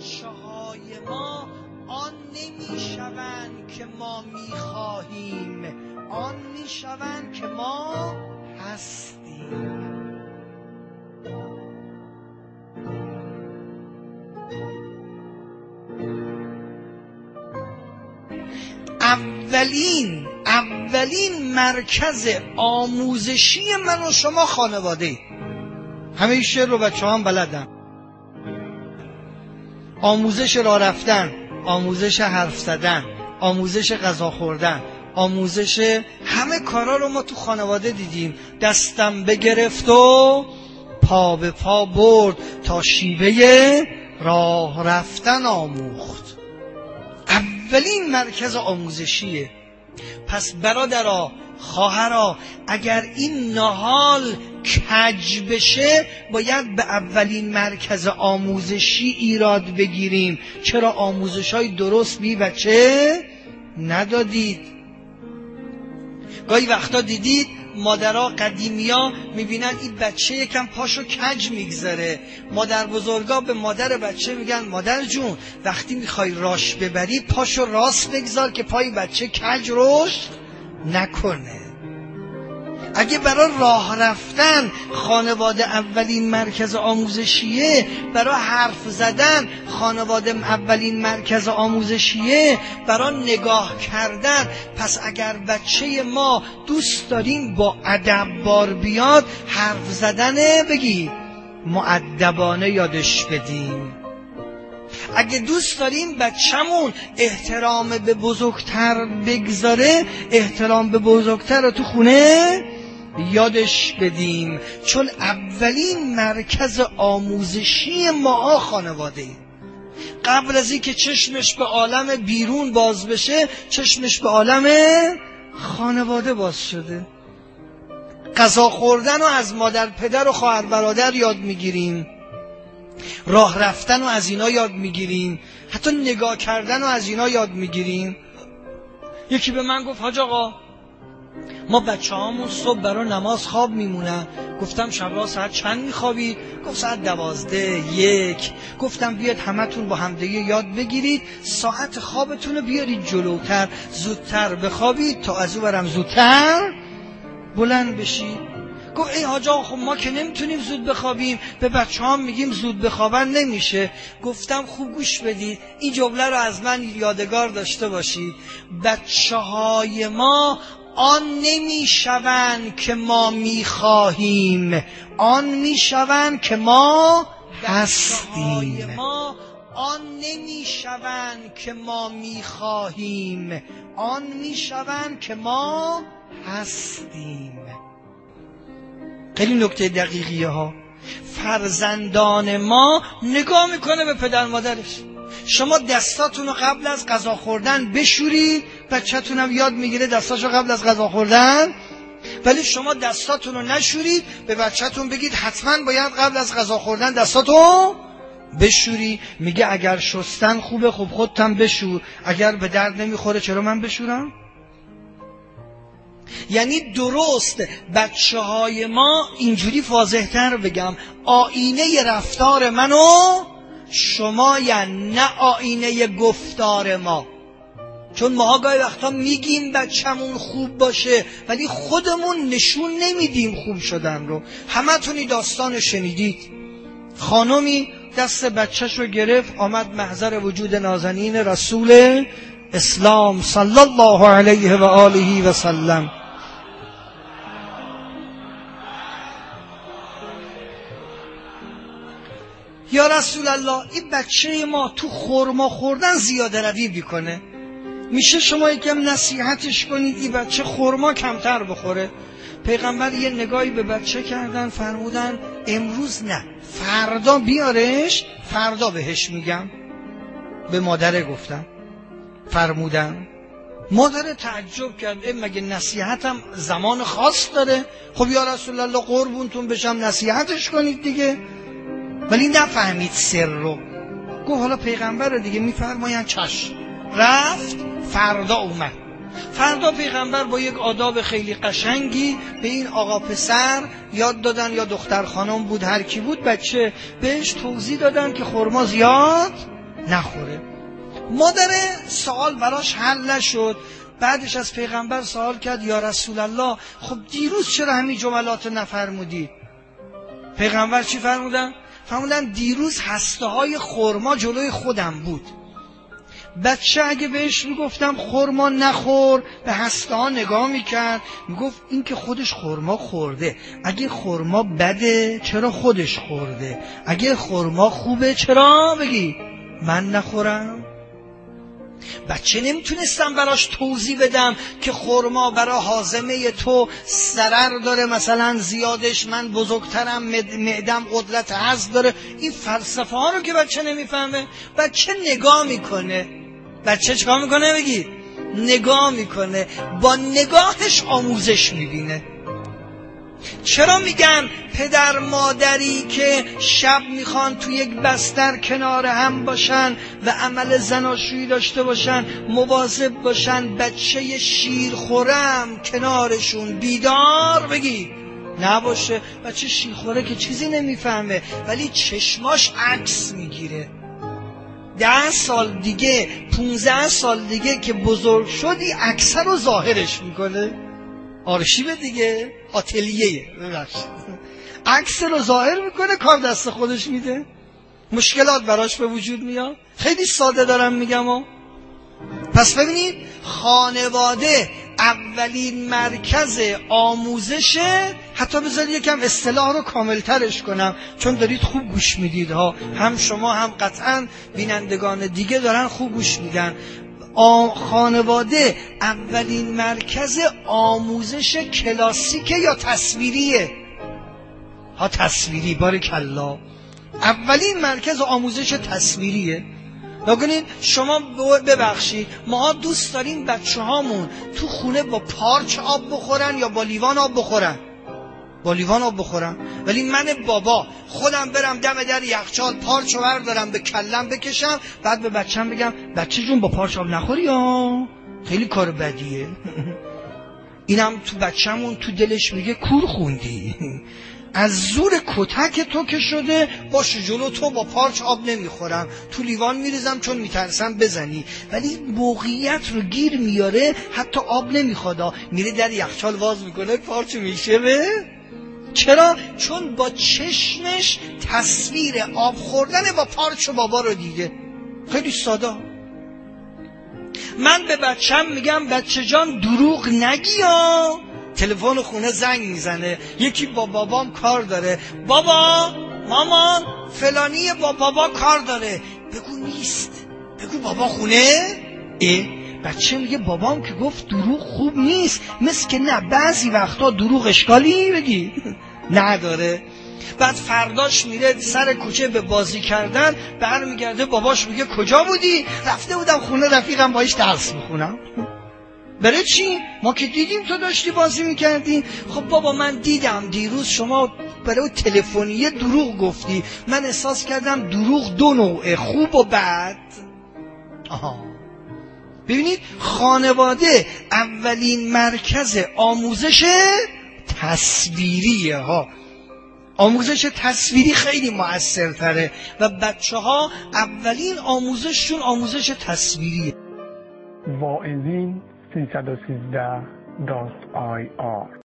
بچه‌های ما آن نمیشوند که ما میخواهیم، آن میشوند که ما هستیم. اولین مرکز آموزشی من و شما خانواده. همه شعر رو بچه هم بلدن. آموزش راه رفتن، آموزش حرف زدن، آموزش غذا خوردن، آموزش همه کارا رو ما تو خانواده دیدیم. دستم بگرفت و پا به پا برد تا شیوه راه رفتن آموخت. اولین مرکز آموزشیه. پس برادرها، خواهرها، اگر این نهال کج بشه باید به اولین مرکز آموزشی ایراد بگیریم. چرا آموزش‌های درست بی بچه ندادید؟ گاهی وقتا دیدید مادرها قدیمیا میبینن این بچه یکم پاشو کج میگذاره، مادر بزرگا به مادر بچه میگن مادر جون وقتی میخوای راش ببری پاشو راست بگذار که پای بچه کج رشد نکنه. اگه برای راه رفتن خانواده اولین مرکز آموزشیه، برای حرف زدن خانواده اولین مرکز آموزشیه، برای نگاه کردن، پس اگر بچه ما دوست داریم با ادب بار بیاد، حرف زدنه بگی مؤدبانه یادش بدیم. اگه دوست داریم بچه‌مون احترام به بزرگتر بگذاره، احترام به بزرگتر رو تو خونه یادش بدیم. چون اولین مرکز آموزشی ما خانواده. قبل از این که چشمش به عالم بیرون باز بشه، چشمش به عالم خانواده باز شده. غذا خوردن رو از مادر پدر و خواهر برادر یاد میگیریم، راه رفتن رو از اینا یاد میگیریم، حتی نگاه کردن رو از اینا یاد میگیریم. یکی به من گفت حاج آقا ما بچه‌هامون صبح برای نماز خواب میمونن. گفتم شب ساعت چند میخوابید؟ گفت ساعت 12 1. گفتم بیاد همتون با همدیگه یاد بگیرید ساعت خوابتون رو بیارید جلوتر، زودتر بخوابید تا از اون برم زودتر بلند بشید. گفت ای حاج آقا خب ما که نمیتونیم زود بخوابیم، به بچه‌هام میگیم زود بخوابن نمیشه. گفتم خوب گوش بدید، این جمله رو از من یادگار داشته باشید. بچه‌های ما آن نمیشوند که ما میخواهیم، آن میشوند که ما هستیم. ما آن نمیشوند که ما میخواهیم، آن میشوند که ما هستیم. خیلی نکته دقیقیه ها. فرزندان ما نگاه میکنه به پدر مادرش. شما دستاتونو قبل از غذا خوردن بشورید، بچه‌تون هم یاد میگیره دستاشو قبل از غذا خوردن. ولی شما دستاتونو نشورید، به بچه‌تون بگید حتما باید قبل از غذا خوردن دستاتو بشوری. میگه اگر شستن خوبه، خب خودت هم بشور. اگر به درد نمیخوره چرا من بشورم؟ یعنی درست بچه‌های ما، اینجوری واضح‌تر بگم، آینه رفتار منو شما، یعنی نه آینه گفتار ما. چون ما گاهی وقتا میگیم بچه‌مون خوب باشه ولی خودمون نشون نمیدیم خوب شدن رو. همتونی داستان شنیدید، خانمی دست بچه‌ش رو گرفت آمد محضر وجود نازنین رسول اسلام صلی الله علیه و آله و سلم. یا رسول الله این بچه ما تو خرما خوردن زیاده روی میکنه، میشه شما یکم نصیحتش کنید این بچه خرما کمتر بخوره؟ پیغمبر یه نگاهی به بچه کردن، فرمودن امروز نه، فردا بیارش، فردا بهش میگم. به مادره گفتم، فرمودن. مادر تعجب کرد، مگه نصیحتم زمان خاص داره؟ خب یا رسول الله قربونتون بشم نصیحتش کنید دیگه. ولی نفهمید سر رو. گفت حالا پیغمبر دیگه میفرمایند چشم. رفت، فردا اومد. فردا پیغمبر با یک آداب خیلی قشنگی به این آقا پسر یاد دادن، یا دختر خانم بود هر کی بود، بچه بهش توضیح دادن که خرما زیاد نخوره. مادر سوال براش حل نشد، بعدش از پیغمبر سوال کرد یا رسول الله خب دیروز چرا همین جملات نفرمودی؟ پیغمبر چی فرمودن؟ فرمودن دیروز هسته های خرما جلوی خودم بود. بچه اگه بهش میگفتم خرما نخور، به هسته ها نگاه میکرد، میگفت این که خودش خرما خورده، اگه خرما بده چرا خودش خورده، اگه خرما خوبه چرا بگی من نخورم؟ بچه نمیتونستم براش توضیح بدم که خرما برای هاضمه تو ضرر داره، مثلا زیادش من بزرگترم، معدم قدرت هضم داره. این فلسفه ها رو که بچه نمیفهمه، بچه نگاه میکنه. بچه چیکار میکنه بگید؟ نگاه میکنه، با نگاهش آموزش میبینه. چرا میگن پدر مادری که شب میخوان تو یک بستر کنار هم باشن و عمل زناشویی داشته باشن، مواظب باشن بچه شیرخورم کنارشون بیدار بگی نباشه؟ بچه شیرخوره که چیزی نمیفهمه ولی چشماش عکس میگیره. 10 سال دیگه 15 سال دیگه که بزرگ شدی عکس رو ظاهرش میکنه. آرشیو دیگه، آتلیه، عکس رو ظاهر میکنه، کار دست خودش میده، مشکلات براش به وجود میاد. خیلی ساده دارم میگم پس ببینید خانواده اولین مرکز آموزشه. حتی بذارید یکم اصطلاح رو کاملترش کنم چون دارید خوب گوش میدید ها، هم شما هم قطعا بینندگان دیگه دارن خوب گوش میدن. خانواده اولین مرکز آموزش کلاسیکه یا تصویریه؟ ها تصویری، بارکالله. اولین مرکز آموزش تصویریه. نگونین شما ببخشید ما دوست داریم بچه هامون تو خونه با پارچ آب بخورن یا با لیوان آب بخورن؟ با لیوان آب بخورن. ولی من بابا خودم برم دم در یخچال پارچو بردارم به کلم بکشم، بعد به بچه‌م بگم بچه جون با پارچ آب نخوری ها، خیلی کار بدیه. اینم تو بچه‌مون تو دلش میگه کور خوندی، از زور کتک تو که شده باشه جلو تو با پارچ آب نمیخورم، تو لیوان میریزم چون میترسم بزنی. ولی موقعیت رو گیر میاره، حتی آب نمیخواد، میره در یخچال واز میکنه پارچ میشه به. چرا؟ چون با چشمش تصویر آب خوردن با پارچ بابا رو دیده. خیلی ساده. من به بچم میگم بچه جان دروغ نگی ها. تلفن خونه زنگ میزنه، یکی با بابام کار داره، بابا مامان فلانی با بابا کار داره، بگو نیست، بگو بابا خونه. بچه میگه بابام که گفت دروغ خوب نیست، مثل که نه بعضی وقتا دروغ اشکالی بگی نداره. بعد فرداش میره سر کوچه به بازی کردن، برمیگرده باباش میگه کجا بودی؟ رفته بودم خونه رفیقم باهاش درس میخونم. برای چی؟ ما که دیدیم تو داشتی بازی میکردی. خب بابا من دیدم دیروز شما برای تلفنیه دروغ گفتی، من احساس کردم دروغ 2 نوعه، خوب و بد. ببینید خانواده اولین مرکز آموزش تصویریه ها. آموزش تصویری خیلی مؤثرتره و بچه ها اولین آموزششون آموزش تصویریه. واعظین 313.ir